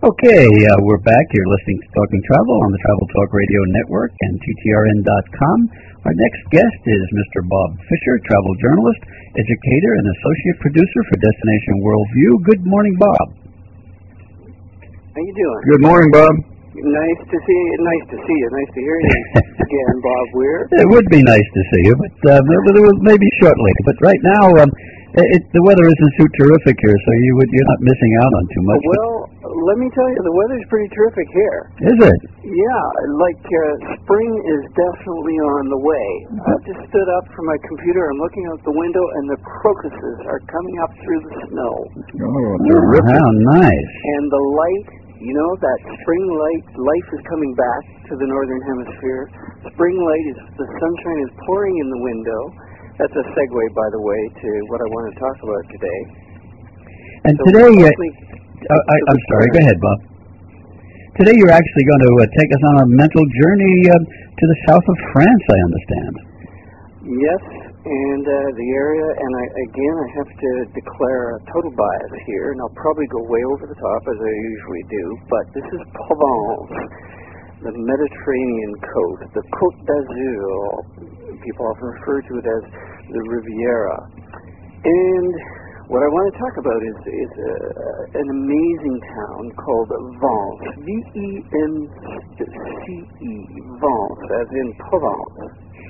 Okay, we're back. You're listening to Talking Travel on the Travel Talk Radio Network and TTRN.com. Our next guest is Mr. Bob Fisher, travel journalist, educator, and associate producer for Destination Worldview. Good morning, Bob. How you doing? Good morning, Bob. Nice to see you. Nice to see you. Nice to hear you again, Bob Weir. It would be nice to see you, but maybe shortly. But right now, the weather isn't too terrific here, so you're not missing out on too much. Well, let me tell you, the weather's pretty terrific here. Is it? Yeah, spring is definitely on the way. I've just stood up from my computer. I'm looking out the window, and the crocuses are coming up through the snow. Oh, terrific. How nice. And the light, that spring life is coming back to the northern hemisphere. Spring light the sunshine is pouring in the window. That's a segue, by the way, to what I want to talk about today. And so today, I'm sorry, go ahead, Bob. Today you're actually going to take us on a mental journey to the south of France, I understand. Yes, and the area, and I have to declare a total bias here, and I'll probably go way over the top, as I usually do, but this is Provence, the Mediterranean coast, the Côte d'Azur. People often refer to it as the Riviera. And what I want to talk about is an amazing town called Vence, V-E-N-C-E, Vence, as in Provence.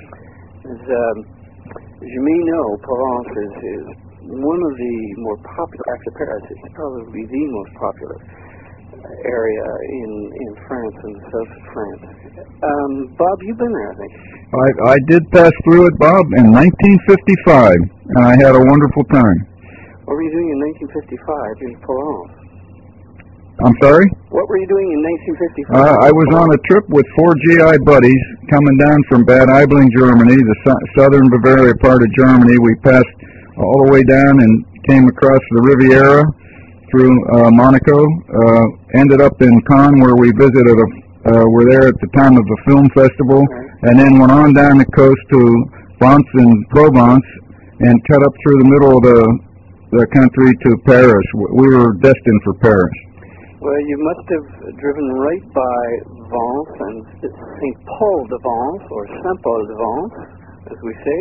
As you may know, Provence is one of the more popular, actually Paris is probably the most popular area in France, in the south of France. Bob, you've been there, I think. I did pass through it, Bob, in 1955, and I had a wonderful time. What were you doing in 1955 in Provence? I'm sorry? What were you doing in 1955? I was on a trip with 4 GI buddies coming down from Bad Aibling, Germany, the southern Bavaria part of Germany. We passed all the way down and came across the Riviera through Monaco, ended up in Cannes where we visited, were there at the time of a film festival, and then went on down the coast to Vence and Provence and cut up through the middle of the country to Paris. We were destined for Paris. Well, you must have driven right by Vence and St. Paul de Vence, or Saint Paul de Vence, as we say.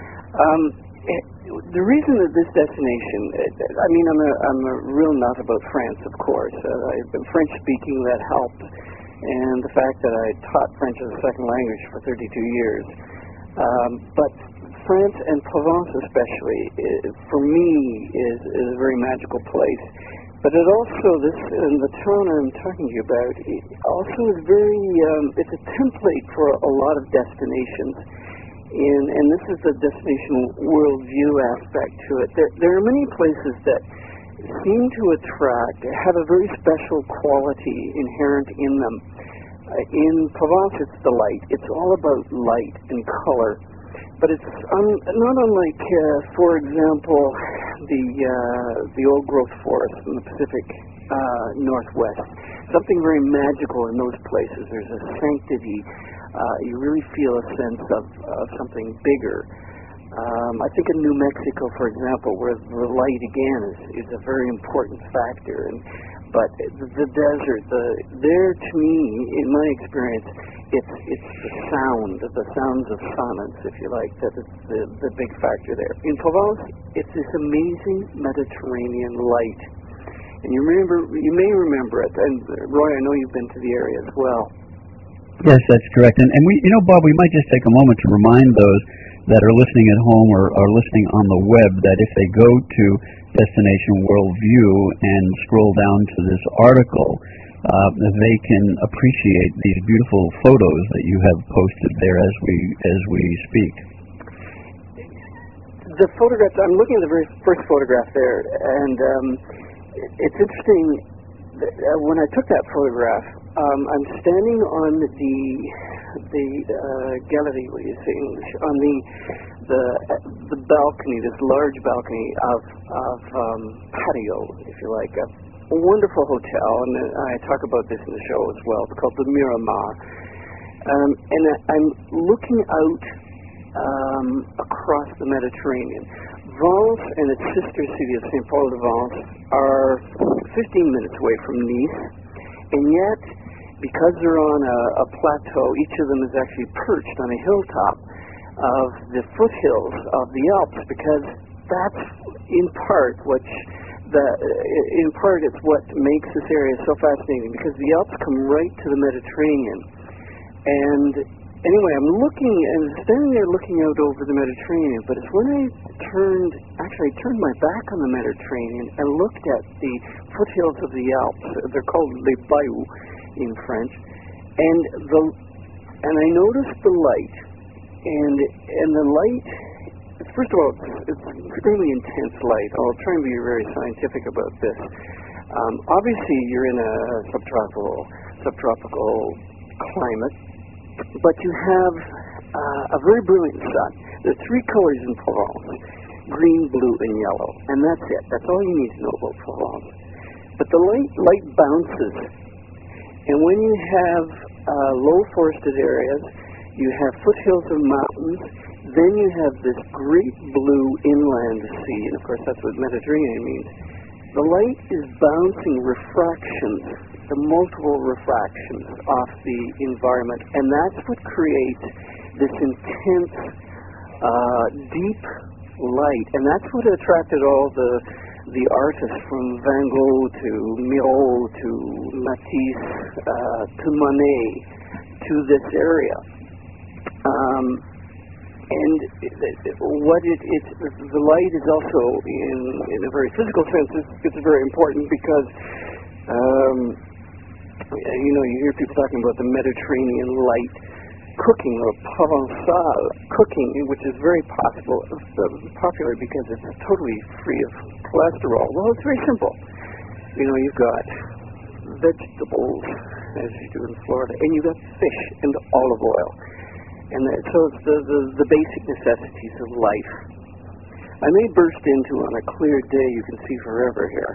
The reason that this destination, I'm a real nut about France, of course. I've been French-speaking, that helped, and the fact that I taught French as a second language for 32 years. But France and Provence especially, for me, is a very magical place. But it also, the town I'm talking to you about, it also is it's a template for a lot of destinations. And this is the destination worldview aspect to it. There are many places that seem to have a very special quality inherent in them. In Provence, it's the light. It's all about light and color. But it's not unlike, for example, the old growth forest in the Pacific Northwest. Something very magical in those places. There's a sanctity. You really feel a sense of something bigger. I think in New Mexico, for example, where the light again is a very important factor. But the desert, there to me, in my experience, it's the sounds of silence, if you like, that is the big factor there. In Provence, it's this amazing Mediterranean light. And you may remember it, and Roy, I know you've been to the area as well. Yes, that's correct. And we, Bob, we might just take a moment to remind those that are listening at home or are listening on the web that if they go to Destination Worldview and scroll down to this article, they can appreciate these beautiful photos that you have posted there as we speak. The photographs, I'm looking at the very first photograph there, and it's interesting. When I took that photograph, I'm standing on the gallery, what do you say in English, on the balcony, this large balcony of patio, if you like, a wonderful hotel, and I talk about this in the show as well. It's called the Miramar, and I'm looking out across the Mediterranean. Vence and its sister city of St. Paul de Vence are 15 minutes away from Nice. And yet, because they're on a plateau, each of them is actually perched on a hilltop of the foothills of the Alps, because that's in part it's what makes this area so fascinating, because the Alps come right to the Mediterranean. And anyway, I'm standing there looking out over the Mediterranean, but it's when I turned my back on the Mediterranean and looked at the foothills of the Alps. They're called les Bayous in French, and I noticed the light, and the light. First of all, it's extremely intense light. I'll try and be very scientific about this. Obviously, you're in a subtropical climate, but you have a very brilliant sun. There are three colors in Provence: green, blue, and yellow, and that's it. That's all you need to know about Provence. But the light bounces, and when you have low forested areas, you have foothills of mountains. Then you have this great blue inland sea, and of course that's what Mediterranean means. The light is bouncing refractions, the multiple refractions off the environment, and that's what creates this intense, deep light, and that's what attracted all the artists from Van Gogh to Miro to Matisse to Monet to this area. And the light is also, in a very physical sense, it's very important because, you hear people talking about the Mediterranean light cooking or Provençal cooking, which is very popular because it's totally free of cholesterol. Well, it's very simple. You've got vegetables, as you do in Florida, and you've got fish and olive oil. And so it's the basic necessities of life. I may burst into, on a clear day, you can see forever here.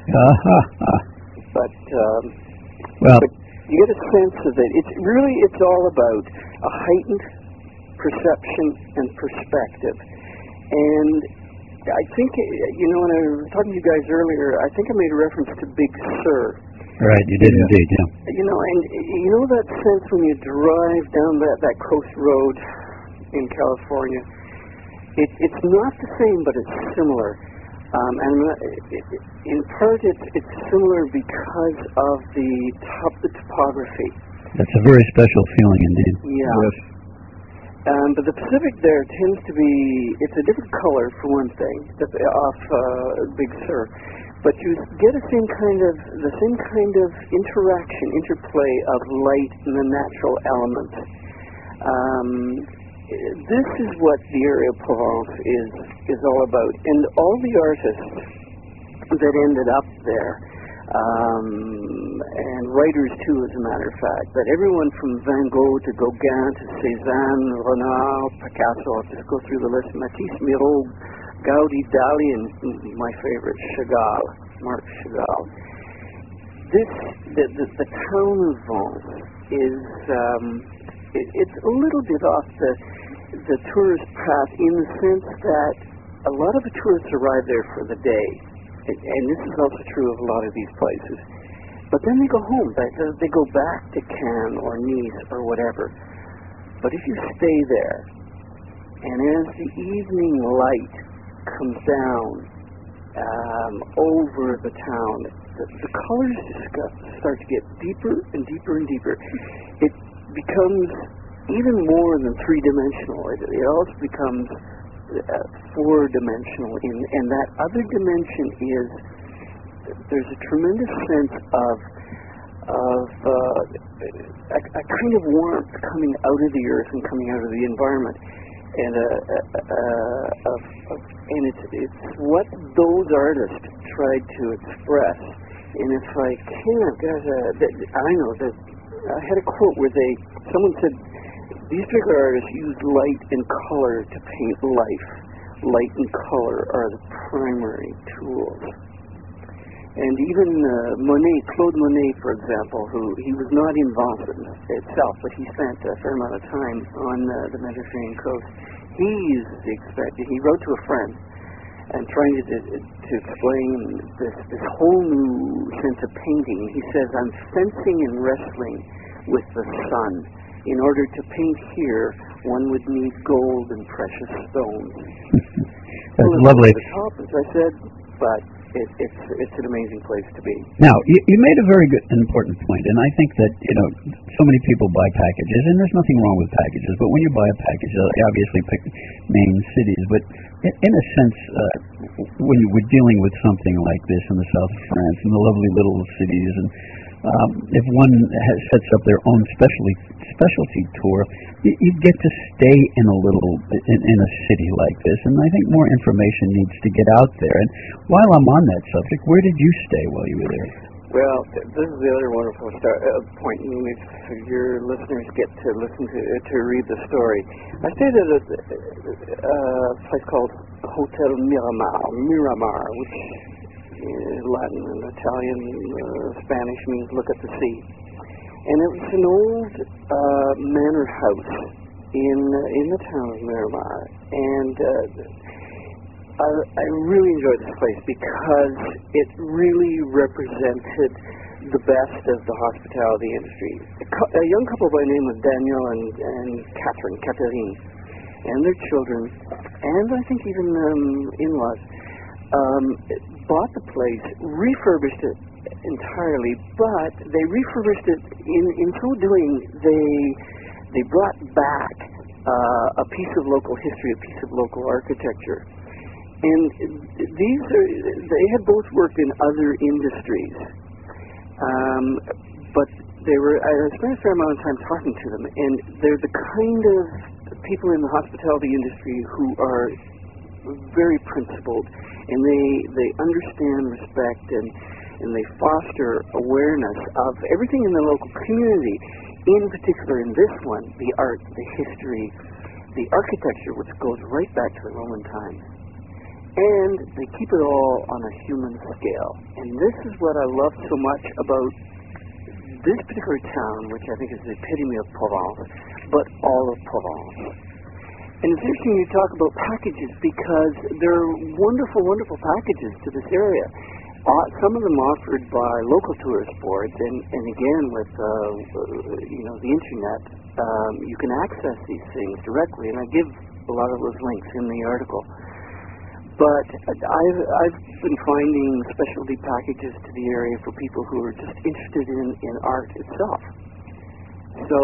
But you get a sense of it. It's all about a heightened perception and perspective. And I think, when I was talking to you guys earlier, I think I made a reference to Big Sur. Right, you did indeed, yeah. And that sense when you drive down that coast road in California, it's not the same, but it's similar. In part, it's similar because of the topography. That's a very special feeling indeed. Yeah. Yes. But the Pacific there tends to be, it's a different color for one thing, off Big Sur. But you get the same kind of interplay of light and the natural elements. This is what the area of Provence is all about. And all the artists that ended up there, and writers too, as a matter of fact, but everyone from Van Gogh to Gauguin to Cézanne, Renard, Picasso, I'll just go through the list: Matisse, Miro, Gaudi, Dali, and my favorite, Chagall, Marc Chagall. The town of Vence is it's a little bit off the tourist path in the sense that a lot of the tourists arrive there for the day, and this is also true of a lot of these places. But then they go home. They go back to Cannes or Nice or whatever. But if you stay there, and as the evening light comes down over the town, the colors start to get deeper and deeper and deeper. It becomes even more than three-dimensional. It also becomes four-dimensional, and that other dimension is there's a tremendous sense of a kind of warmth coming out of the earth and coming out of the environment. And it's what those artists tried to express. And if I can, I had a quote where someone said, these particular artists used light and color to paint life. Light and color are the primary tools. And even Claude Monet, for example, he was not in Vence itself, but he spent a fair amount of time on the Mediterranean coast. He wrote to a friend, and trying to explain this whole new sense of painting. He says, I'm fencing and wrestling with the sun. In order to paint here, one would need gold and precious stones. That's lovely. The top, as I said, but it's an amazing place to be. Now, you made a very good and important point, and I think that, so many people buy packages, and there's nothing wrong with packages, but when you buy a package, you obviously pick main cities, but in a sense, when you were dealing with something like this in the south of France, in the lovely little cities, and if one sets up their own specialty tour, you get to stay in a city like this, and I think more information needs to get out there. And while I'm on that subject, where did you stay while you were there? Well, this is the other wonderful point. If your listeners get to listen to read the story, I stayed at a place called Hotel Miramar, which Latin and Italian, Spanish means look at the sea. And it was an old manor house in the town of Miramar. And I really enjoyed this place because it really represented the best of the hospitality industry. A young couple by the name of Daniel and Catherine, and their children, and I think even in-laws, bought the place, refurbished it entirely, but they refurbished it in so doing they brought back a piece of local history, a piece of local architecture. And they had both worked in other industries, but I spent a fair amount of time talking to them, and they're the kind of people in the hospitality industry who are very principled, and they understand, respect, and they foster awareness of everything in the local community, in particular in this one, the art, the history, the architecture, which goes right back to the Roman times. And they keep it all on a human scale. And this is what I love so much about this particular town, which I think is the epitome of Provence, but all of Provence. And it's interesting you talk about packages because there are wonderful, wonderful packages to this area. Some of them offered by local tourist boards, and again with the internet, you can access these things directly. And I give a lot of those links in the article. But I've been finding specialty packages to the area for people who are just interested in art itself. So,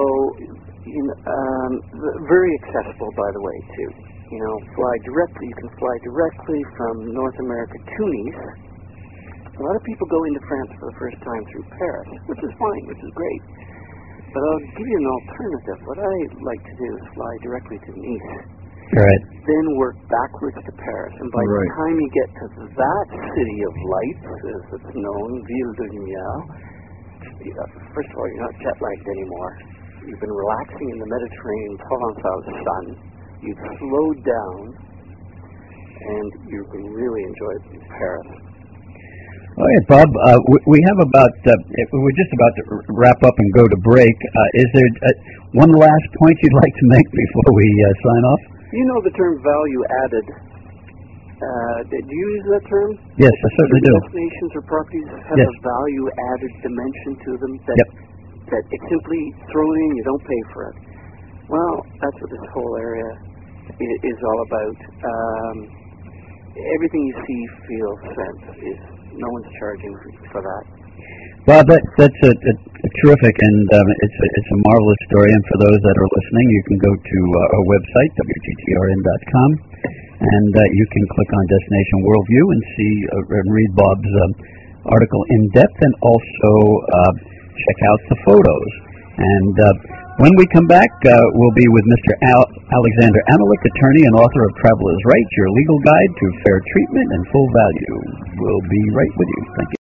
very accessible, by the way, too. You can fly directly from North America to Nice. A lot of people go into France for the first time through Paris, which is fine, which is great. But I'll give you an alternative. What I like to do is fly directly to Nice. Right. Then work backwards to Paris. And by the time you get to that city of lights, as it's known, Ville de Lumière, first of all, you're not jet-lagged anymore. You've been relaxing in the Mediterranean Provençal sun. You've slowed down, and you can really enjoy Paris. All right, Bob, we have we're just about to wrap up and go to break. Is there one last point you'd like to make before we sign off? You know the term value added. Did you use that term? Yes, I certainly do. Destinations or properties have a value added dimension to them that it's simply thrown in, you don't pay for it. Well, that's what this whole area is all about. Everything you see, feel, sense, no one's charging for that. Bob, that's a terrific, and it's a marvelous story. And for those that are listening, you can go to our website, WTTRN.com, and you can click on Destination Worldview and see and read Bob's article in depth, and also check out the photos. And when we come back, we'll be with Mr. Alexander Amelick, attorney and author of Traveler's Right, your legal guide to fair treatment and full value. We'll be right with you. Thank you.